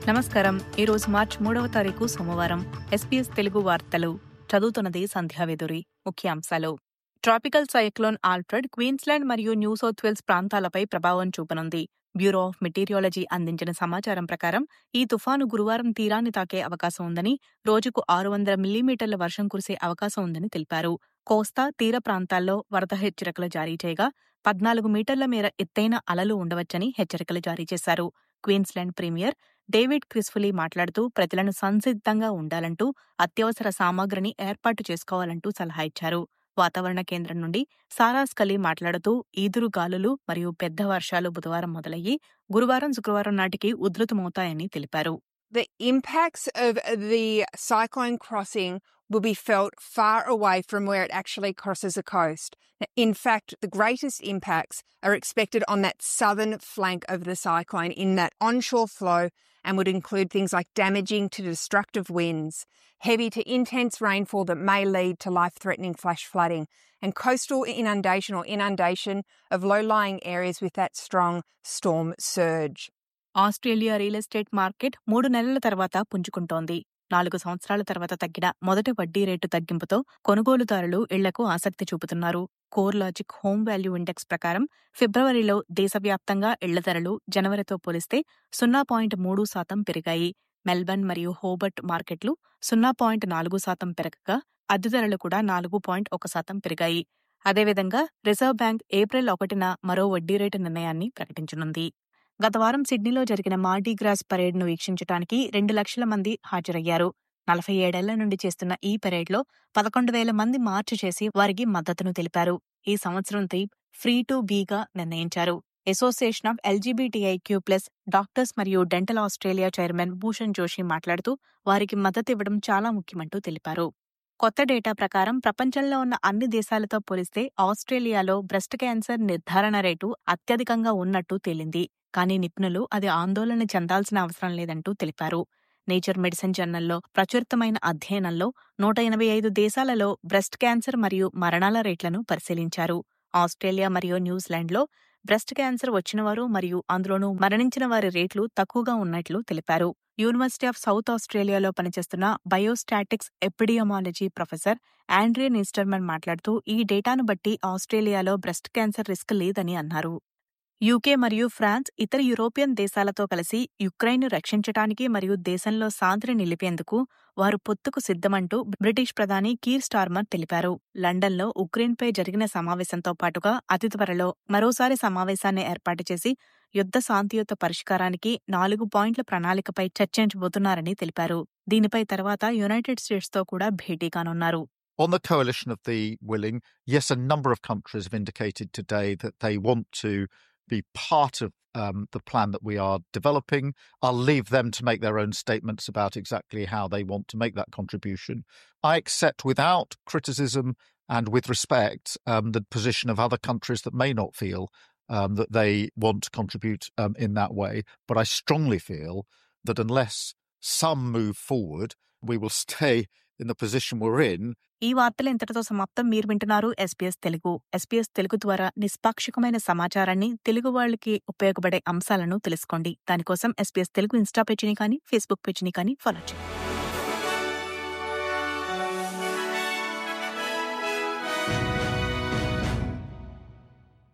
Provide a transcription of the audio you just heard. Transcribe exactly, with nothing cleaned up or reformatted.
నమస్కారం. ఈరోజు మార్చి మూడవ తారీఖు సోమవారం. ఎస్పీఎస్ తెలుగు వార్తలు చదువుతున్నది సంధ్యావేదురి. ముఖ్యాంశాలు: ట్రాపికల్ సైక్లోన్ ఆల్ఫ్రెడ్ క్వీన్స్లాండ్ మరియు న్యూ సౌత్ వేల్స్ ప్రాంతాలపై ప్రభావం చూపనుంది. బ్యూరో ఆఫ్ మెటీరియాలజీ అందించిన సమాచారం ప్రకారం ఈ తుఫాను గురువారం తీరాన్ని తాకే అవకాశం ఉందని, రోజుకు ఆరు వందల మిల్లీమీటర్ల వర్షం కురిసే అవకాశం ఉందని తెలిపారు. కోస్తా తీర ప్రాంతాల్లో వరద హెచ్చరికలు జారీ చేయగా పద్నాలుగు మీటర్ల మేర ఎత్తైన అలలు ఉండవచ్చని హెచ్చరికలు జారీ చేశారు. క్వీన్స్లాండ్ ప్రీమియర్ డేవిడ్ క్రిస్ఫులీ మాట్లాడుతూ ప్రజలను సంసిద్ధంగా ఉండాలంటూ, అత్యవసర సామాగ్రిని ఏర్పాటు చేసుకోవాలంటూ సలహా ఇచ్చారు. వాతావరణ కేంద్రం నుండి సారా స్కలీ మాట్లాడుతూ ఈదురు గాలులు మరియు పెద్ద వర్షాలు బుధవారం మొదలయ్యి గురువారం శుక్రవారం నాటికి ఉధృతమవుతాయని తెలిపారు. The impacts of the cyclone crossing will be felt far away from where it actually crosses the coast. In fact, the greatest impacts are expected on that southern flank of the cyclone in that onshore flow, and would include things like damaging to destructive winds, heavy to intense rainfall that may lead to life-threatening flash flooding, and coastal inundation or inundation of low-lying areas with that strong storm surge. Australia real estate market మూడు నెలల తర్వాత పుంజుకుంటోంది. నాలుగు సంవత్సరాల తర్వాత తగ్గిన మొదటి వడ్డీ rate తగ్గింపుతో కొనుగోలుదారులు ఇళ్లకు ఆసక్తి చూపుతున్నారు. CoreLogic home value index ప్రకారం ఫిబ్రవరిలో దేశవ్యాప్తంగా ఇళ్ల ధరలు జనవరితో పోలిస్తే సున్నా పాయింట్ మూడు శాతం పెరిగాయి. మెల్బర్న్ మరియు హోబర్ట్ మార్కెట్లు సున్నా పాయింట్ నాలుగు శాతం పెరగగా అద్దె ధరలు కూడా నాలుగు పాయింట్ ఒక శాతం పెరిగాయి. అదేవిధంగా రిజర్వ్ బ్యాంక్ ఏప్రిల్ ఒకటిన మరో వడ్డీ రేటు నిర్ణయాన్ని ప్రకటించనుంది. గత వారం సిడ్నీలో జరిగిన మార్డీ గ్రాస్ పరేడ్ను వీక్షించడానికి రెండు లక్షల మంది హాజరయ్యారు. నలభై ఏడేళ్ల నుండి చేస్తున్న ఈ పరేడ్లో పదకొండు వేల మంది మార్చ్ చేసి వారికి మద్దతును తెలిపారు. ఈ సంవత్సరం థీమ్ ఫ్రీ టు బీగా నిర్ణయించారు. Association of LGBTIQ plus doctors మరియు dental Australia chairman Bhushan Joshi మాట్లాడుతూ వారికి మద్దతు ఇవ్వడం చాలా ముఖ్యమంటూ తెలిపారు. కొత్త డేటా ప్రకారం ప్రపంచంలో ఉన్న అన్ని దేశాలతో పోలిస్తే ఆస్ట్రేలియాలో బ్రెస్ట్ క్యాన్సర్ నిర్ధారణ రేటు అత్యధికంగా ఉన్నట్టు తేలింది. కానీ నిపుణులు అది ఆందోళన చెందాల్సిన అవసరం లేదంటూ తెలిపారు. నేచర్ మెడిసిన్ జర్నల్లో ప్రచురితమైన అధ్యయనంలో నూట ఎనభై ఐదు దేశాలలో బ్రెస్ట్ క్యాన్సర్ మరియు మరణాల రేట్లను పరిశీలించారు. ఆస్ట్రేలియా మరియు న్యూజిలాండ్లో బ్రెస్ట్ క్యాన్సర్ వచ్చినవారు మరియు అందులోనూ మరణించిన వారి రేట్లు తక్కువగా ఉన్నట్లు తెలిపారు. యూనివర్సిటీ ఆఫ్ సౌత్ ఆస్ట్రేలియాలో పనిచేస్తున్న biostatistics epidemiology professor Andre Nisterman మాట్లాడుతూ ఈ డేటాను బట్టి ఆస్ట్రేలియాలో బ్రెస్ట్ క్యాన్సర్ రిస్క్ లేదని అన్నారు. యూకే మరియు ఫ్రాన్స్ ఇతర యూరోపియన్ దేశాలతో కలిసి యుక్రెయిన్ను రక్షించడానికి మరియు దేశంలో శాంతిని నిలిపేందుకు వారు పొత్తుకు సిద్ధమంటూ బ్రిటిష్ ప్రధాని కీర్ స్టార్మర్ తెలిపారు. లండన్లో ఉక్రెయిన్పై జరిగిన సమావేశంతో పాటుగా అతి త్వరలో మరోసారి సమావేశాన్ని ఏర్పాటు చేసి యుద్ధ శాంతియుత పరిష్కారానికి నాలుగు పాయింట్ల ప్రణాళికపై చర్చించబోతున్నారని తెలిపారు. దీనిపై తర్వాత యునైటెడ్ స్టేట్స్తో కూడా భేటీ కానున్నారు. On the coalition of the willing, yes, a number of countries have indicated today that they want to be part of um, the plan that we are developing. I'll leave them to make their own statements about exactly how they want to make that contribution. I accept without criticism and with respect um, the position of other countries that may not feel um, that they want to contribute um, in that way. But I strongly feel that unless some move forward, we will stay in the position we're in. ఈ వార్తలు ఇంతటితో సమాప్తం. మీరు వింటున్నారు SPS Telugu. SPS Telugu ద్వారా నిష్పాక్షికమైన సమాచారాన్ని, తెలుగు వాళ్ళకి ఉపయోగపడే అంశాలను తెలుసుకోండి. దానికోసం ఎస్పీఎస్ తెలుగు ఇన్స్టా పేజీని కానీ ఫేస్బుక్ పేజీని కానీ ఫాలో చేయండి.